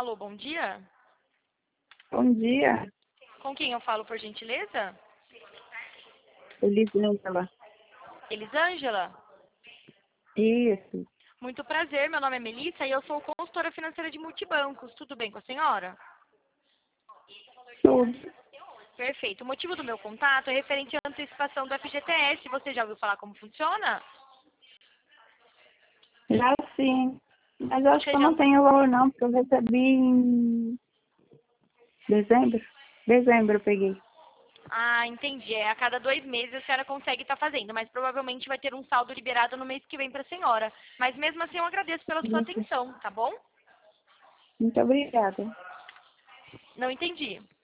Alô, bom dia. Bom dia, Com quem eu falo, por gentileza? Elisângela. Elisângela? Isso, Muito prazer, meu nome é Melissa e eu sou consultora financeira de multibancos. Tudo bem com a senhora? tudo. Perfeito. O motivo do meu contato é referente à antecipação do FGTS. Você já ouviu falar como funciona? Já sim, mas eu acho Você que eu já... não tenho valor não, porque eu recebi em dezembro. Dezembro eu peguei. Ah, entendi. É a cada 2 meses a senhora consegue estar fazendo, mas provavelmente vai ter um saldo liberado no mês que vem para a senhora. Mas mesmo assim eu agradeço pela sua Isso. atenção, tá bom? Muito obrigada. Não entendi.